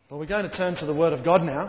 Well, we're going to turn to the Word of God now.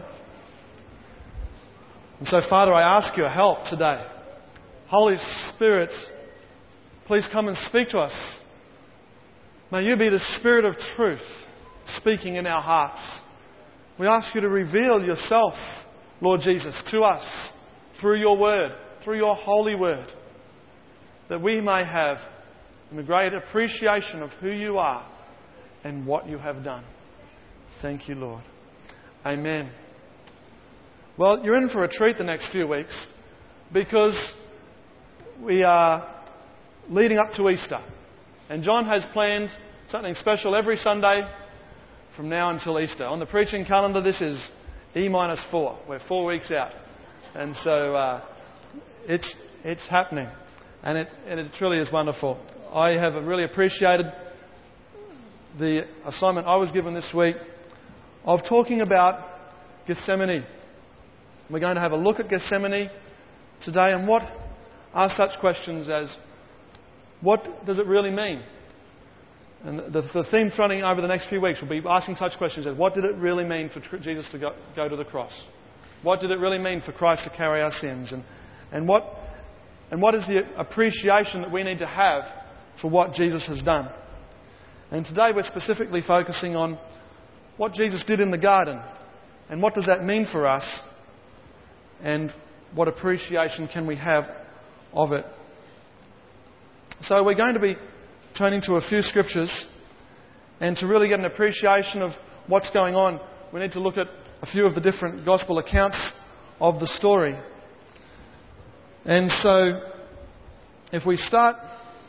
And so, Father, I ask your help today. Holy Spirit, please come and speak to us. May you be the Spirit of truth speaking in our hearts. We ask you to reveal yourself, Lord Jesus, to us through your Word, through your holy Word, that we may have a great appreciation of who you are and what you have done. Thank you, Lord. Amen. Well, you're in for a treat the next few weeks because we are leading up to Easter. And John has planned something special every Sunday from now until Easter. On the preaching calendar, this is E-4. We're 4 weeks out. And so it's happening. And it truly is wonderful. I have really appreciated the assignment I was given this week of talking about Gethsemane. We're going to have a look at Gethsemane today and what are such questions as, what does it really mean? And the theme running over the next few weeks will be asking such questions as, what did it really mean for Jesus to go to the cross? What did it really mean for Christ to carry our sins? And what is the appreciation that we need to have for what Jesus has done? And today we're specifically focusing on what Jesus did in the garden. And what does that mean for us? And what appreciation can we have of it? So we're going to be turning to a few scriptures. And to really get an appreciation of what's going on, we need to look at a few of the different gospel accounts of the story. And so, if we start,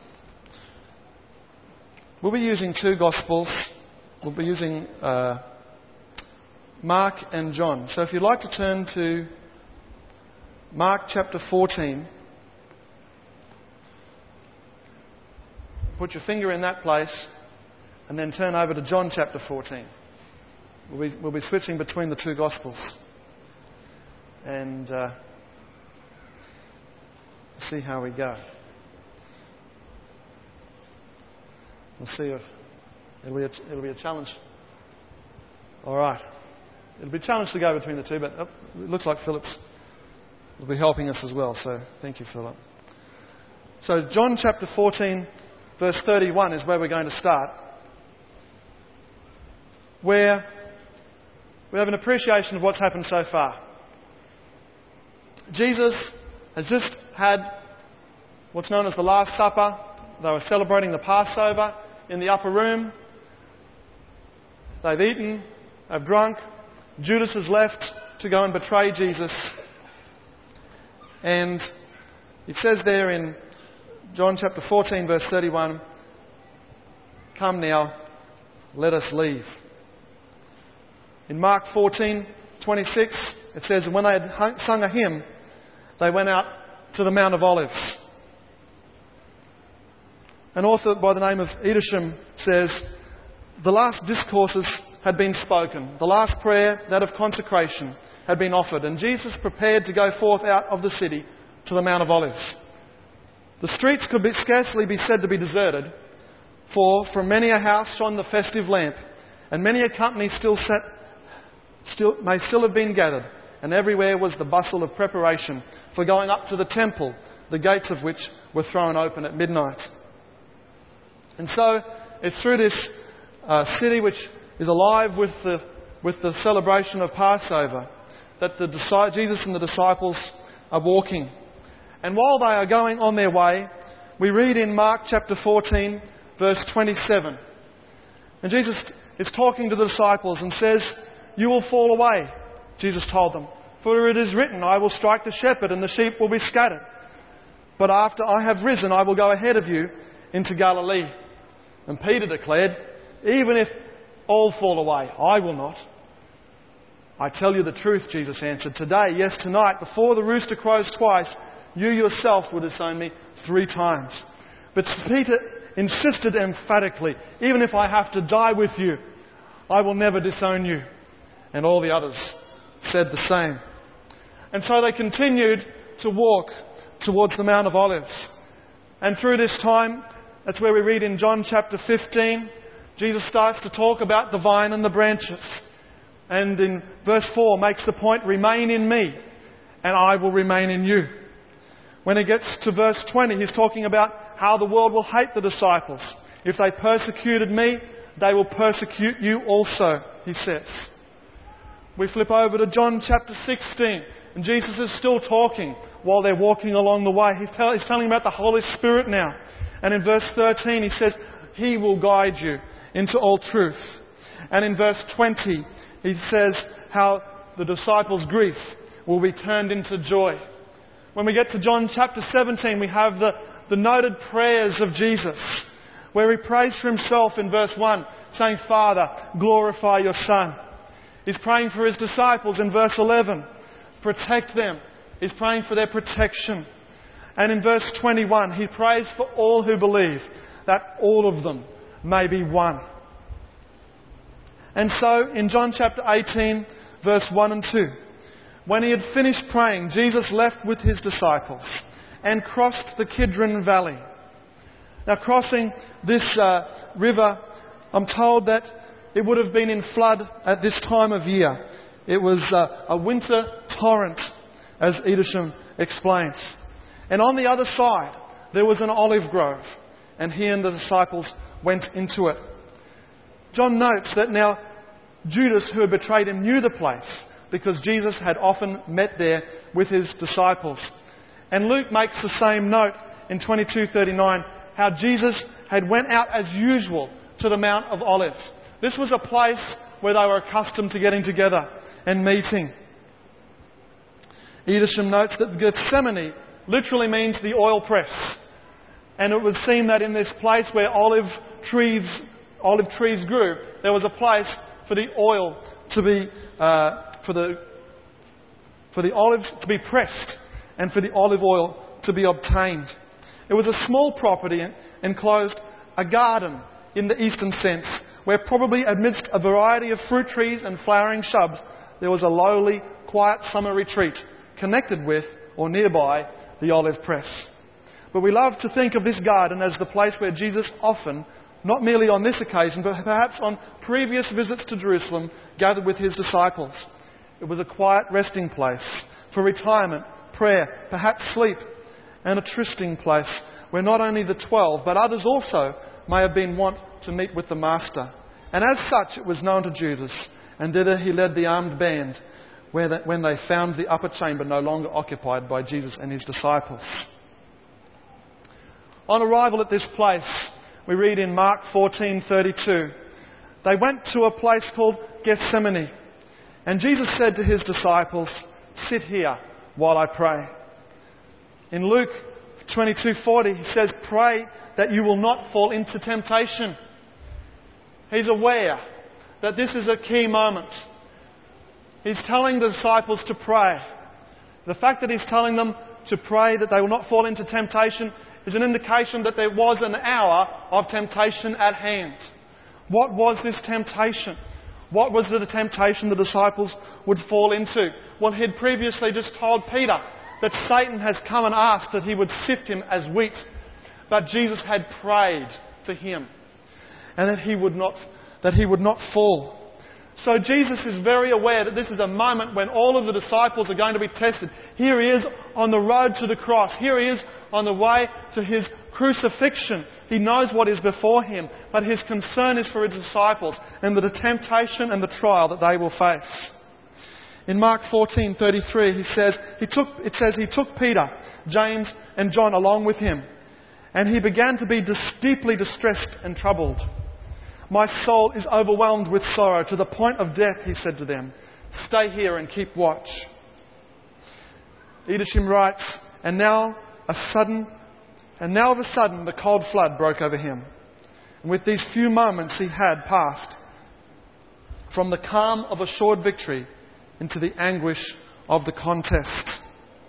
we'll be using two gospels. We'll be using Mark and John. So if you'd like to turn to Mark chapter 14, put your finger in that place, and then turn over to John chapter 14. We'll be switching between the two gospels. And see how we go. We'll see if it'll be a challenge. All right. It'll be a challenge to go between the two, but it looks like Philip's will be helping us as well. So thank you, Philip. So John chapter 14, verse 31 is where we're going to start, where we have an appreciation of what's happened so far. Jesus has just had what's known as the Last Supper. They were celebrating the Passover in the upper room. They've eaten, they've drunk. Judas has left to go and betray Jesus. And it says there in John chapter 14, verse 31, "Come now, let us leave." In Mark 14:26, it says, "And when they had sung a hymn, they went out to the Mount of Olives." An author by the name of Edisham says, "The last discourses had been spoken. The last prayer, that of consecration, had been offered. And Jesus prepared to go forth out of the city to the Mount of Olives. The streets could scarcely be said to be deserted, for from many a house shone the festive lamp, and many a company may still have been gathered, and everywhere was the bustle of preparation for going up to the temple, the gates of which were thrown open at midnight." And so it's through this city which is alive with the celebration of Passover that Jesus and the disciples are walking. And while they are going on their way, we read in Mark chapter 14, verse 27. And Jesus is talking to the disciples and says, "You will fall away," Jesus told them, "for it is written, I will strike the shepherd and the sheep will be scattered. But after I have risen, I will go ahead of you into Galilee." And Peter declared, "Even if all fall away, I will not." "I tell you the truth," Jesus answered, "today, yes, tonight, before the rooster crows twice, you yourself will disown me 3 times. But Peter insisted emphatically, "Even if I have to die with you, I will never disown you." And all the others said the same. And so they continued to walk towards the Mount of Olives. And through this time, that's where we read in John chapter 15, Jesus starts to talk about the vine and the branches. And in verse 4 makes the point, remain in me and I will remain in you. When he gets to verse 20, he's talking about how the world will hate the disciples. If they persecuted me, they will persecute you also, he says. We flip over to John chapter 16, and Jesus is still talking while they're walking along the way. He's telling about the Holy Spirit now. And in verse 13 he says, He will guide you into all truth. And in verse 20 he says how the disciples' grief will be turned into joy. When we get to John chapter 17, we have the noted prayers of Jesus, where he prays for himself in verse 1, saying, Father, glorify your Son. He's praying for his disciples in verse 11. Protect them. He's praying for their protection. And in verse 21, he prays for all who believe, that all of them may be one. And so, in John chapter 18, verse 1 and 2, when he had finished praying, Jesus left with his disciples and crossed the Kidron Valley. Now, crossing this river, I'm told that it would have been in flood at this time of year. It was a winter torrent, as Edisham explains. And on the other side, there was an olive grove, and he and the disciples went into it. John notes that now Judas, who had betrayed him, knew the place because Jesus had often met there with his disciples. And Luke makes the same note in 22:39, how Jesus had went out as usual to the Mount of Olives. This was a place where they were accustomed to getting together and meeting. Edisham notes that Gethsemane literally means the oil press. And it would seem that in this place where olive trees grew, there was a place for the oil to be, for the olives to be pressed and for the olive oil to be obtained. It was a small property enclosed a garden in the eastern sense, where probably amidst a variety of fruit trees and flowering shrubs, there was a lowly, quiet summer retreat connected with or nearby the olive press. But we love to think of this garden as the place where Jesus often, not merely on this occasion, but perhaps on previous visits to Jerusalem, gathered with his disciples. It was a quiet resting place for retirement, prayer, perhaps sleep, and a trysting place where not only the 12, but others also may have been wont to meet with the Master. And as such, it was known to Judas, and thither he led the armed band when they found the upper chamber no longer occupied by Jesus and his disciples. On arrival at this place, we read in Mark 14:32, they went to a place called Gethsemane, and Jesus said to his disciples, sit here while I pray. In Luke 22:40, he says, pray that you will not fall into temptation. He's aware that this is a key moment. He's telling the disciples to pray. The fact that he's telling them to pray that they will not fall into temptation is an indication that there was an hour of temptation at hand. What was this temptation? What was the temptation the disciples would fall into? Well, he had previously just told Peter that Satan has come and asked that he would sift him as wheat. But Jesus had prayed for him and that he would not fall. So Jesus is very aware that this is a moment when all of the disciples are going to be tested. Here he is on the road to the cross. Here he is on the way to his crucifixion. He knows what is before him, but his concern is for his disciples and the temptation and the trial that they will face. In Mark 14:33, it says he took Peter, James and John along with him, and he began to be deeply distressed and troubled. My soul is overwhelmed with sorrow to the point of death, he said to them. Stay here and keep watch. Edisham writes, and now of a sudden the cold flood broke over him. And with these few moments he had passed from the calm of assured victory into the anguish of the contest.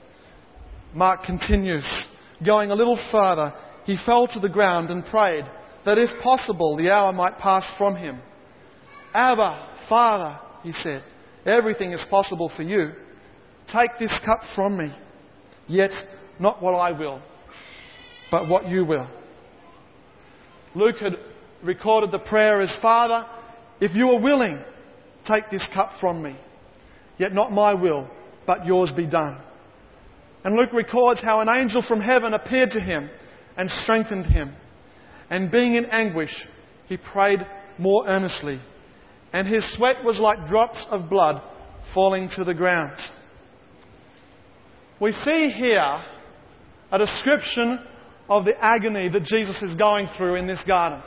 Mark continues, going a little further, he fell to the ground and prayed that if possible the hour might pass from him. Abba, Father, he said, everything is possible for you. Take this cup from me, yet not what I will, but what you will. Luke had recorded the prayer as, Father, if you are willing, take this cup from me. Yet not my will, but yours be done. And Luke records how an angel from heaven appeared to him and strengthened him. And being in anguish, he prayed more earnestly. And his sweat was like drops of blood falling to the ground. We see here a description of the agony that Jesus is going through in this garden.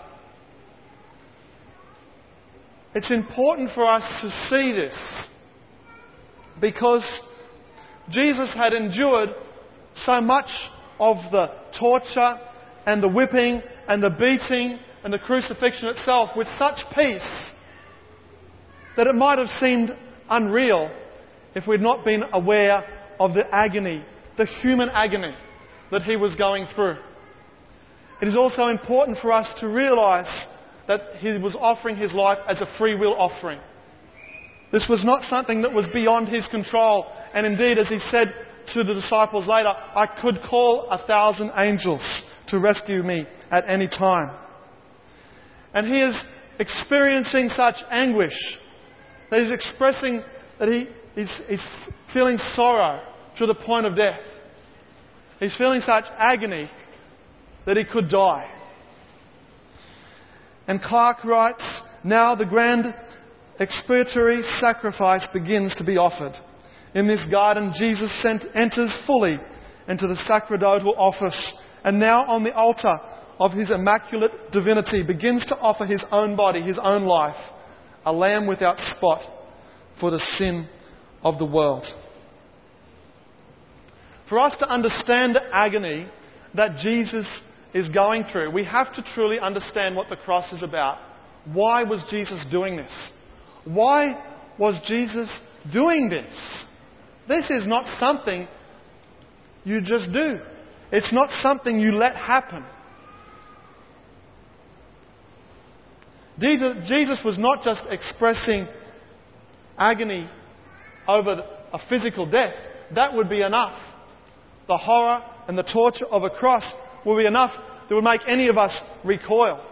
It's important for us to see this because Jesus had endured so much of the torture and the whipping and the beating and the crucifixion itself with such peace that it might have seemed unreal if we'd not been aware of the agony, the human agony that he was going through. It is also important for us to realise that he was offering his life as a free will offering. This was not something that was beyond his control. And indeed, as he said to the disciples later, I could call 1,000 angels to rescue me at any time. And he is experiencing such anguish that he's expressing that he's feeling sorrow to the point of death. He's feeling such agony that he could die. And Clark writes, now the grand expiatory sacrifice begins to be offered. In this garden, Jesus enters fully into the sacerdotal office, and now on the altar of his immaculate divinity begins to offer his own body, his own life, a lamb without spot for the sin of the world. For us to understand the agony that Jesus is going through, we have to truly understand what the cross is about. Why was Jesus doing this? Why was Jesus doing this? This is not something you just do. It's not something you let happen. Jesus was not just expressing agony over a physical death. That would be enough. The horror and the torture of a cross will be enough that would make any of us recoil.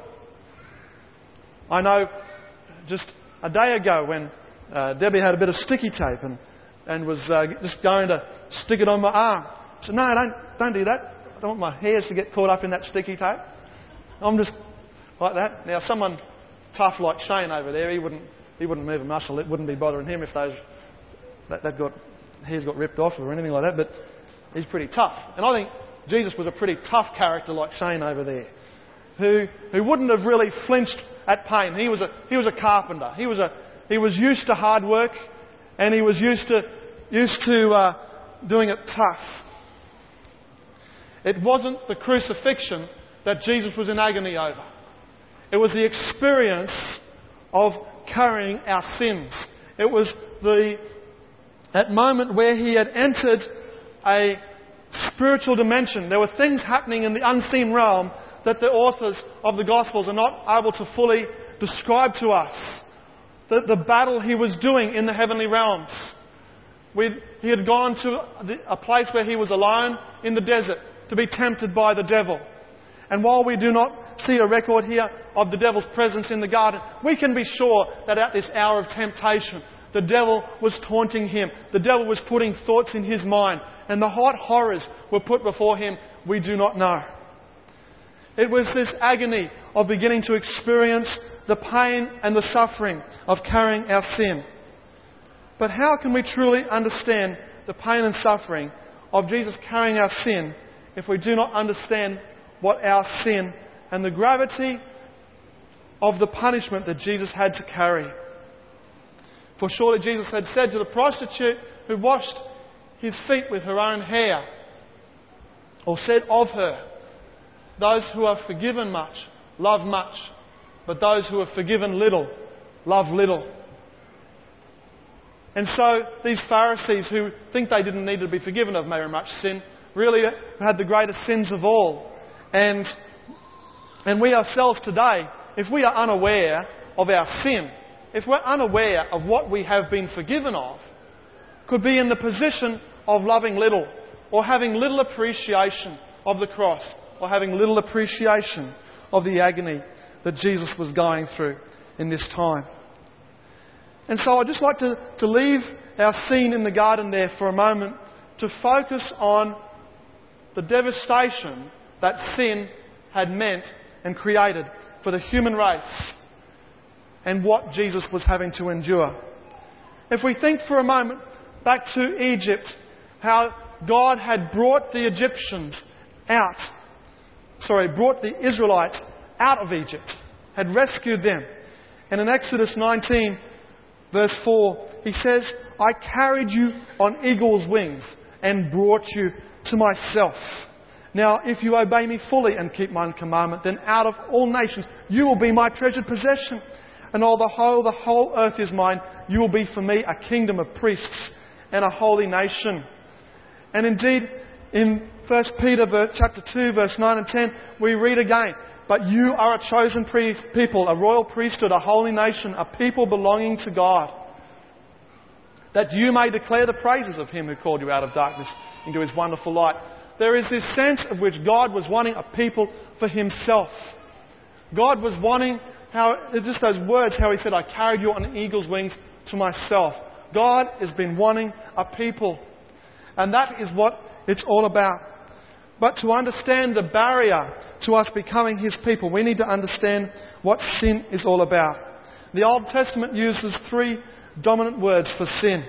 I know just a day ago when Debbie had a bit of sticky tape and was just going to stick it on my arm. I said, no, don't do that. I don't want my hairs to get caught up in that sticky tape. I'm just like that. Now, someone tough like Shane over there, he wouldn't move a muscle. It wouldn't be bothering him if hairs got ripped off or anything like that. But he's pretty tough. And I think Jesus was a pretty tough character like Shane over there, who wouldn't have really flinched at pain. He was a carpenter. He was used to hard work, and he was used to doing it tough. It wasn't the crucifixion that Jesus was in agony over. It was the experience of carrying our sins. It was that moment where he had entered a spiritual dimension. There were things happening in the unseen realm that the authors of the Gospels are not able to fully describe to us. The battle he was doing in the heavenly realms. He had gone to a place where he was alone in the desert to be tempted by the devil. And while we do not see a record here of the devil's presence in the garden, we can be sure that at this hour of temptation, the devil was taunting him. The devil was putting thoughts in his mind. And the hot horrors were put before him. We do not know. It was this agony of beginning to experience the pain and the suffering of carrying our sin. But how can we truly understand the pain and suffering of Jesus carrying our sin if we do not understand what our sin and the gravity of the punishment that Jesus had to carry? For surely Jesus had said to the prostitute who washed his feet with her own hair, or said of her, those who are forgiven much love much, but those who are forgiven little love little. And so these Pharisees who think they didn't need to be forgiven of very much sin really had the greatest sins of all. And we ourselves today, if we are unaware of our sin, if we're unaware of what we have been forgiven of, could be in the position of loving little, or having little appreciation of the cross, or having little appreciation of the agony that Jesus was going through in this time. And so I'd just like to leave our scene in the garden there for a moment to focus on the devastation that sin had meant and created for the human race and what Jesus was having to endure. If we think for a moment back to Egypt, how God had brought the Israelites out of Egypt, had rescued them. And in Exodus 19, verse 4, he says, I carried you on eagle's wings and brought you to myself. Now, if you obey me fully and keep my commandment, then out of all nations you will be my treasured possession. And the whole earth is mine. You will be for me a kingdom of priests and a holy nation. And indeed, in 1 Peter chapter 2, verse 9 and 10, we read again, but you are a chosen people, a royal priesthood, a holy nation, a people belonging to God, that you may declare the praises of Him who called you out of darkness into His wonderful light. There is this sense of which God was wanting a people for Himself. God was wanting, just those words, how He said, I carried you on eagle's wings to myself. God has been wanting a people. And that is what it's all about. But to understand the barrier to us becoming His people, we need to understand what sin is all about. The Old Testament uses 3 dominant words for sin.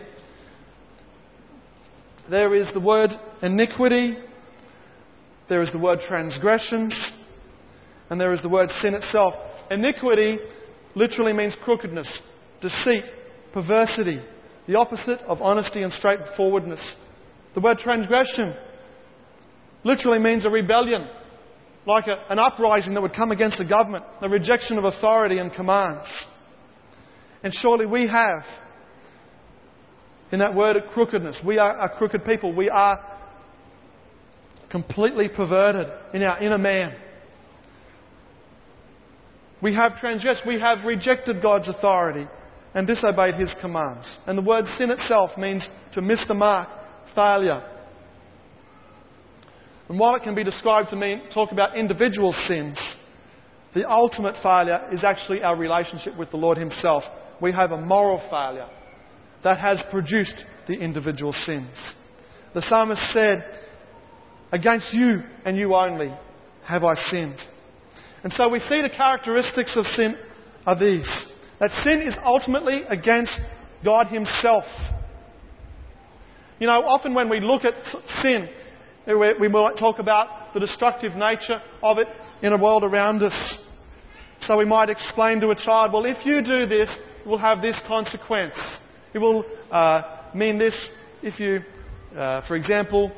There is the word iniquity, there is the word transgressions, and there is the word sin itself. Iniquity literally means crookedness, deceit, perversity, the opposite of honesty and straightforwardness. The word transgression literally means a rebellion, like an uprising that would come against the government, the rejection of authority and commands. And surely we have, in that word of crookedness, we are a crooked people. We are completely perverted in our inner man. We have transgressed, we have rejected God's authority and disobeyed His commands. And the word sin itself means to miss the mark, failure. And while it can be described to talk about individual sins, the ultimate failure is actually our relationship with the Lord Himself. We have a moral failure that has produced the individual sins. The psalmist said, against you and you only have I sinned. And so we see the characteristics of sin are these. That sin is ultimately against God Himself. You know, often when we look at sin, we might talk about the destructive nature of it in a world around us. So we might explain to a child, well, if you do this, it will have this consequence. It will mean this if you, for example,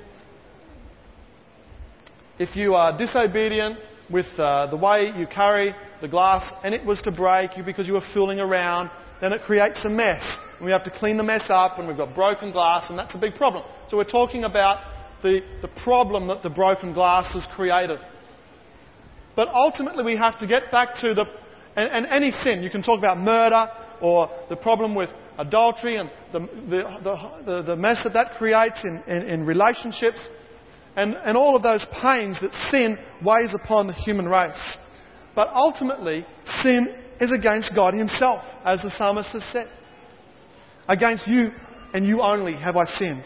if you are disobedient with the way you carry the glass and it was to break you because you were fooling around, then it creates a mess. And we have to clean the mess up and we've got broken glass and that's a big problem. So we're talking about the problem that the broken glass has created. But ultimately we have to get back to and any sin. You can talk about murder or the problem with adultery and the mess that creates in relationships and all of those pains that sin weighs upon the human race. But ultimately, sin is against God Himself, as the psalmist has said. Against you and you only have I sinned.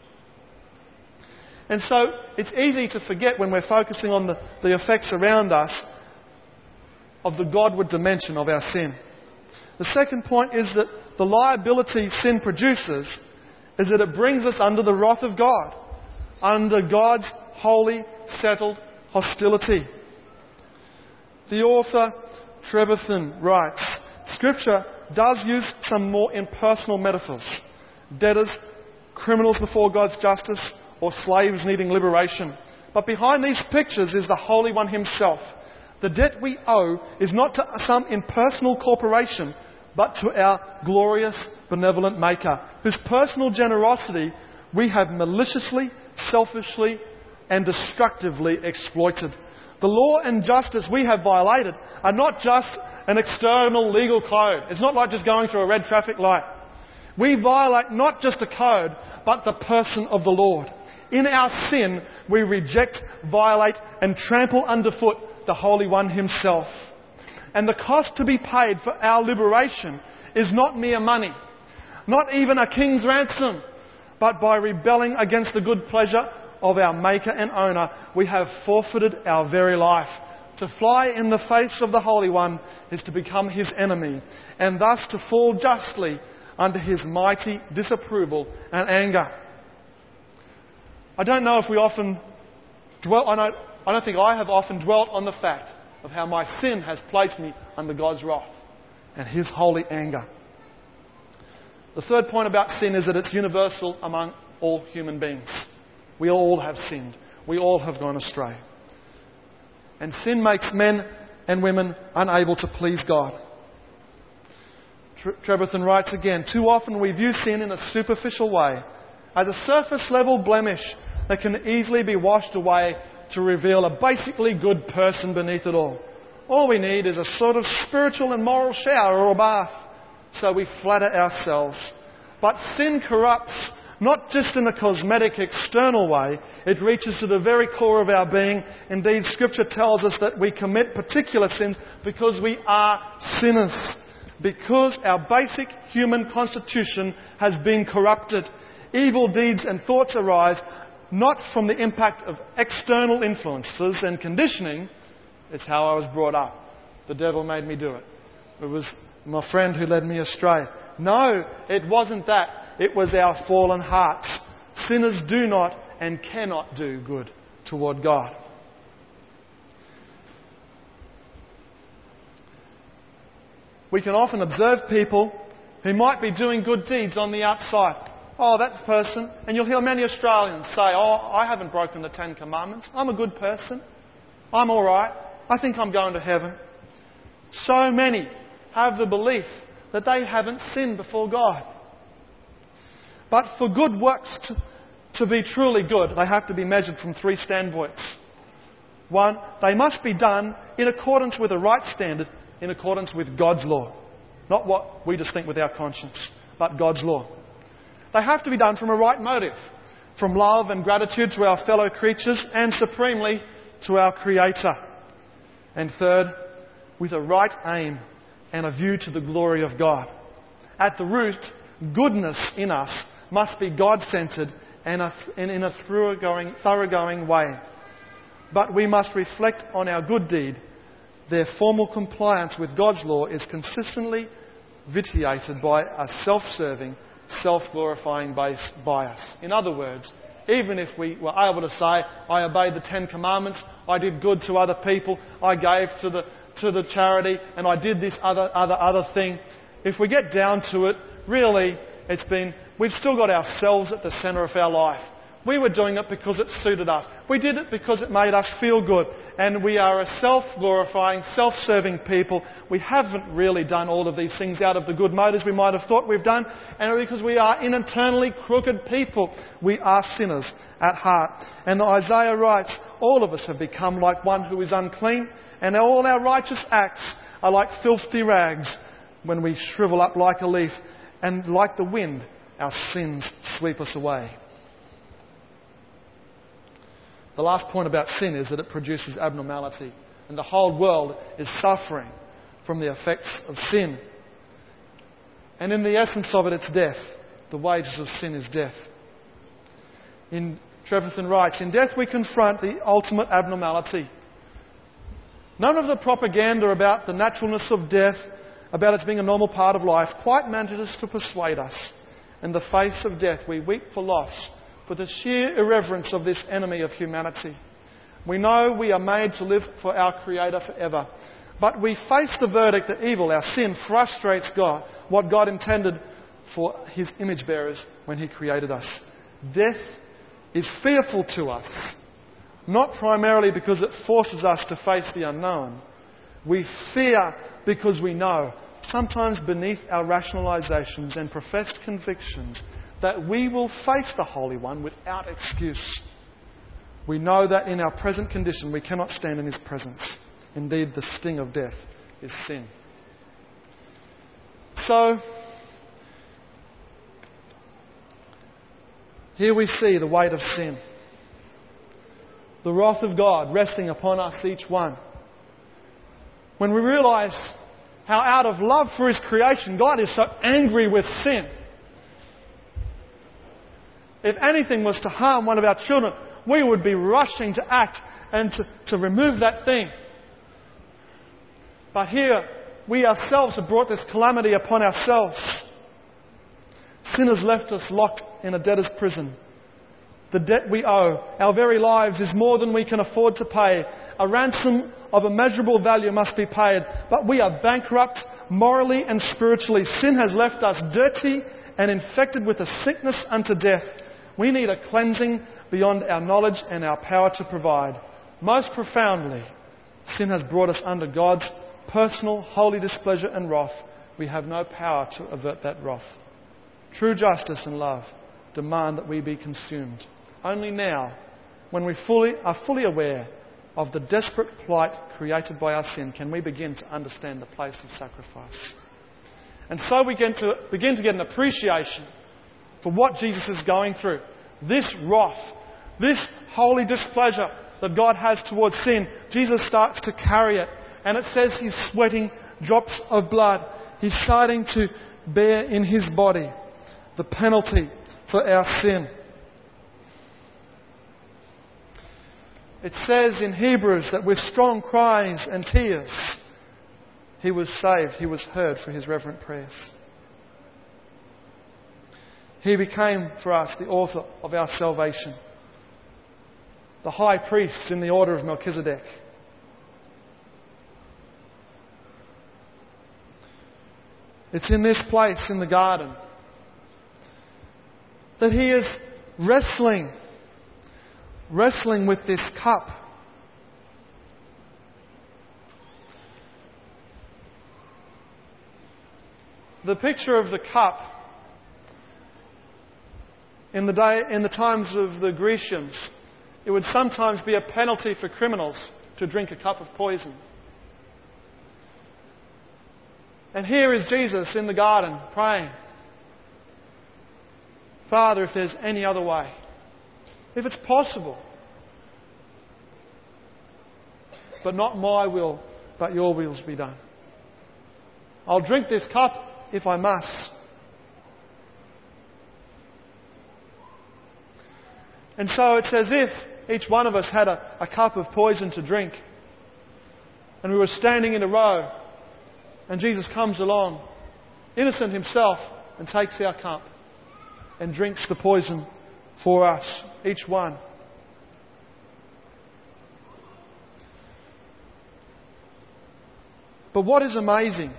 And so it's easy to forget when we're focusing on the effects around us of the Godward dimension of our sin. The second point is that the liability sin produces is that it brings us under the wrath of God, under God's holy, settled hostility. The author Trevethan writes, Scripture does use some more impersonal metaphors. Debtors, criminals before God's justice, or slaves needing liberation. But behind these pictures is the Holy One Himself. The debt we owe is not to some impersonal corporation, but to our glorious, benevolent Maker, whose personal generosity we have maliciously, selfishly, and destructively exploited. The law and justice we have violated are not just an external legal code. It's not like just going through a red traffic light. We violate not just a code, but the person of the Lord. In our sin, we reject, violate, and trample underfoot the Holy One Himself. And the cost to be paid for our liberation is not mere money, not even a king's ransom, but by rebelling against the good pleasure of our Maker and Owner, we have forfeited our very life. To fly in the face of the Holy One is to become His enemy, and thus to fall justly under His mighty disapproval and anger. I don't know if we often dwell, I don't think I have often dwelt on the fact of how my sin has placed me under God's wrath and His holy anger. The third point about sin is that it's universal among all human beings. We all have sinned. We all have gone astray. And sin makes men and women unable to please God. Treberthan writes again, too often we view sin in a superficial way, as a surface level blemish that can easily be washed away to reveal a basically good person beneath it all. All we need is a sort of spiritual and moral shower or a bath. So we flatter ourselves. But sin corrupts, not just in a cosmetic external way. It reaches to the very core of our being. Indeed, Scripture tells us that we commit particular sins because we are sinners. Because our basic human constitution has been corrupted. Evil deeds and thoughts arise not from the impact of external influences and conditioning. It's how I was brought up. The devil made me do it. It was my friend who led me astray. No, it wasn't that. It was our fallen hearts. Sinners do not and cannot do good toward God. We can often observe people who might be doing good deeds on the outside. Oh, that person. And you'll hear many Australians say, oh, I haven't broken the 10 Commandments. I'm a good person. I'm all right. I think I'm going to heaven. So many have the belief that they haven't sinned before God. But for good works to be truly good, they have to be measured from 3 standpoints. 1, they must be done in accordance with a right standard, in accordance with God's law. Not what we just think with our conscience, but God's law. They have to be done from a right motive, from love and gratitude to our fellow creatures and supremely to our Creator. And 3rd, with a right aim and a view to the glory of God. At the root, goodness in us must be God-centred and in a thoroughgoing way. But we must reflect on our good deed. Their formal compliance with God's law is consistently vitiated by a self-serving, self-glorifying bias. In other words, even if we were able to say, I obeyed the 10 Commandments, I did good to other people, I gave to the charity, and I did this other thing. If we get down to it, really, we've still got ourselves at the centre of our life. We were doing it because it suited us. We did it because it made us feel good. And we are a self-glorifying, self-serving people. We haven't really done all of these things out of the good motives we might have thought we've done. And because we are internally crooked people. We are sinners at heart. And Isaiah writes, all of us have become like one who is unclean. And all our righteous acts are like filthy rags when we shrivel up like a leaf. And like the wind, our sins sweep us away. The last point about sin is that it produces abnormality. And the whole world is suffering from the effects of sin. And in the essence of it, it's death. The wages of sin is death. Treverton writes, in death we confront the ultimate abnormality. None of the propaganda about the naturalness of death, about it being a normal part of life, quite manages to persuade us. In the face of death, we weep for loss, for the sheer irreverence of this enemy of humanity. We know we are made to live for our Creator forever. But we face the verdict that evil, our sin, frustrates God, what God intended for His image bearers when He created us. Death is fearful to us, not primarily because it forces us to face the unknown. We fear because we know, sometimes beneath our rationalizations and professed convictions, that we will face the Holy One without excuse. We know that in our present condition we cannot stand in His presence. Indeed, the sting of death is sin. So, here we see the weight of sin. The wrath of God resting upon us each one. When we realise how out of love for His creation, God is so angry with sin. If anything was to harm one of our children, we would be rushing to act and to remove that thing. But here, we ourselves have brought this calamity upon ourselves. Sin has left us locked in a debtor's prison. The debt we owe, our very lives, is more than we can afford to pay. A ransom of immeasurable value must be paid, but we are bankrupt morally and spiritually. Sin has left us dirty and infected with a sickness unto death. We need a cleansing beyond our knowledge and our power to provide. Most profoundly, sin has brought us under God's personal, holy displeasure and wrath. We have no power to avert that wrath. True justice and love demand that we be consumed. Only now, when we are fully aware of the desperate plight created by our sin, can we begin to understand the place of sacrifice. And so we begin to get an appreciation for what Jesus is going through. This wrath, this holy displeasure that God has towards sin, Jesus starts to carry it. And it says He's sweating drops of blood. He's starting to bear in His body the penalty for our sin. It says in Hebrews that with strong cries and tears, He was saved, He was heard for His reverent prayers. He became for us the author of our salvation, the high priest in the order of Melchizedek. It's in this place in the garden that He is wrestling with this cup. The picture of the cup in the times of the Grecians, it would sometimes be a penalty for criminals to drink a cup of poison. And here is Jesus in the garden praying, Father, if there's any other way, if it's possible, but not my will, but your will be done. I'll drink this cup if I must. And so it's as if each one of us had a cup of poison to drink, and we were standing in a row, and Jesus comes along, innocent Himself, and takes our cup and drinks the poison for us, each one. But what is amazing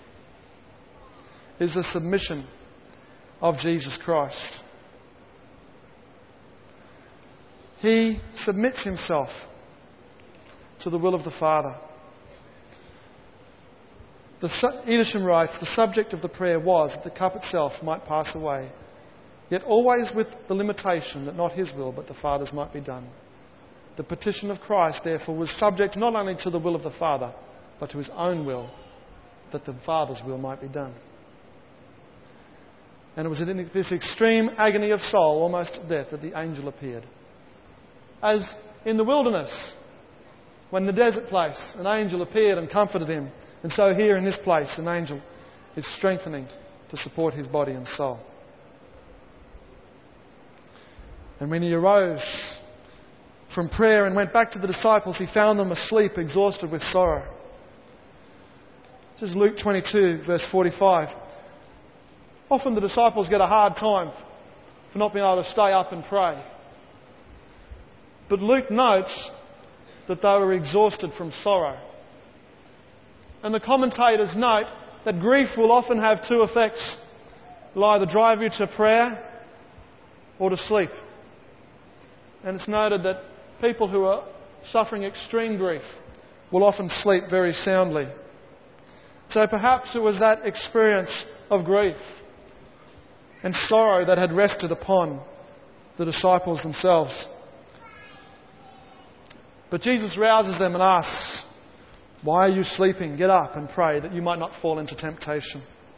is the submission of Jesus Christ. He submits Himself to the will of the Father. Edisham writes, the subject of the prayer was that the cup itself might pass away, yet always with the limitation that not His will but the Father's might be done. The petition of Christ, therefore, was subject not only to the will of the Father, but to His own will, that the Father's will might be done. And it was in this extreme agony of soul, almost death, that the angel appeared. As in the wilderness, when the desert place, an angel appeared and comforted him. And so here in this place, an angel is strengthening to support his body and soul. And when He arose from prayer and went back to the disciples, He found them asleep, exhausted with sorrow. This is Luke 22, verse 45. Often the disciples get a hard time for not being able to stay up and pray. But Luke notes that they were exhausted from sorrow. And the commentators note that grief will often have two effects. It'll either drive you to prayer or to sleep. And it's noted that people who are suffering extreme grief will often sleep very soundly. So perhaps it was that experience of grief and sorrow that had rested upon the disciples themselves. But Jesus rouses them and asks, why are you sleeping? Get up and pray that you might not fall into temptation.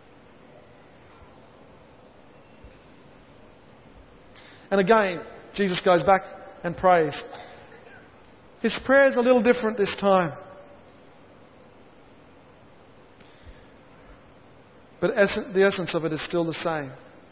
And again, Jesus goes back and prays. His prayer is a little different this time. but the essence of it is still the same.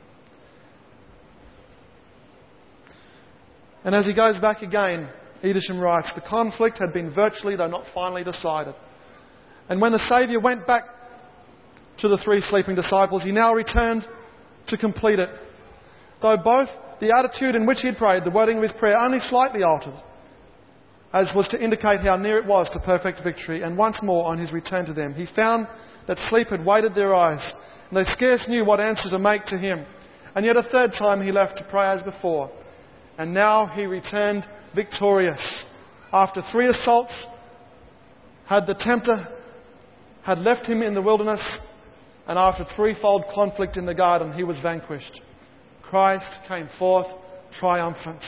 And as he goes back again, Edelsham writes, the conflict had been virtually, though not finally, decided. And when the Saviour went back to the 3 sleeping disciples, he now returned to complete it. Though both the attitude in which he had prayed, the wording of his prayer, only slightly altered, as was to indicate how near it was to perfect victory. And once more, on his return to them, he found that sleep had weighted their eyes, and they scarce knew what answer to make to him. And yet a third time he left to pray as before. And now he returned victorious. After 3 assaults, the tempter had left him in the wilderness, and after 3-fold conflict in the garden, he was vanquished. Christ came forth triumphant.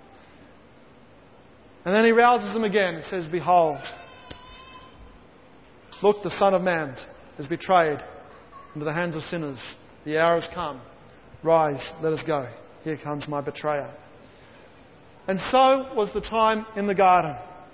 And then he rouses them again and says, behold, look, the Son of Man is betrayed into the hands of sinners. The hour has come. Rise, let us go. Here comes my betrayer. And so was the time in the garden.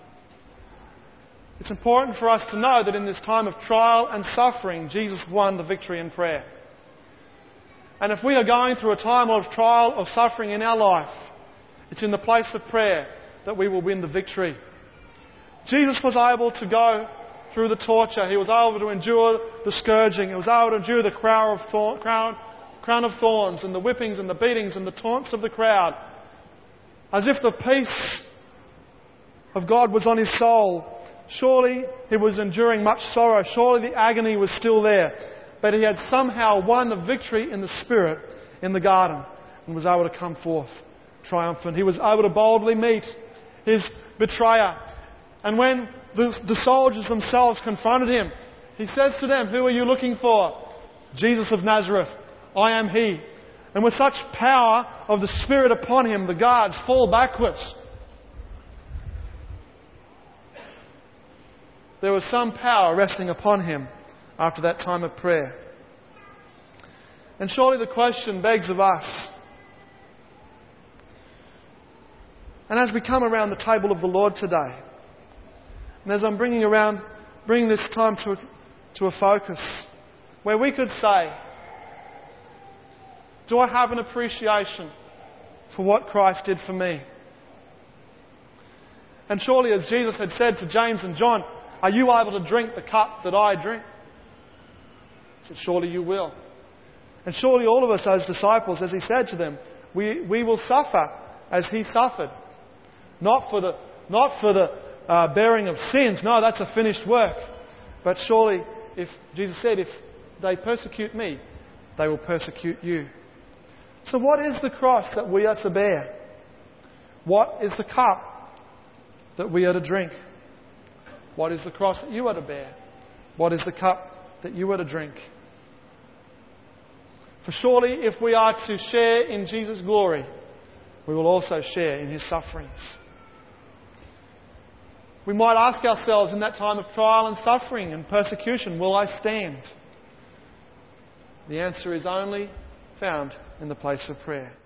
It's important for us to know that in this time of trial and suffering, Jesus won the victory in prayer. And if we are going through a time of trial or suffering in our life, it's in the place of prayer that we will win the victory. Jesus was able to go through the torture. He was able to endure the scourging. He was able to endure the crown of thorns and the whippings and the beatings and the taunts of the crowd. As if the peace of God was on his soul. Surely he was enduring much sorrow. Surely the agony was still there. But he had somehow won the victory in the Spirit in the garden and was able to come forth triumphant. He was able to boldly meet his betrayer. And when the soldiers themselves confronted him, he says to them, who are you looking for? Jesus of Nazareth. I am he. And with such power of the Spirit upon him, the guards fall backwards. There was some power resting upon him after that time of prayer. And surely the question begs of us, and as we come around the table of the Lord today, and as I'm bringing this time to a focus, where we could say, do I have an appreciation for what Christ did for me? And surely, as Jesus had said to James and John, are you able to drink the cup that I drink? He said, surely you will. And surely all of us as disciples, as he said to them, we will suffer as he suffered. Not for the bearing of sins. No, that's a finished work. But surely, if Jesus said, if they persecute me, they will persecute you. So what is the cross that we are to bear? What is the cup that we are to drink? What is the cross that you are to bear? What is the cup that you are to drink? For surely if we are to share in Jesus' glory, we will also share in his sufferings. We might ask ourselves in that time of trial and suffering and persecution, will I stand? The answer is only found in the place of prayer.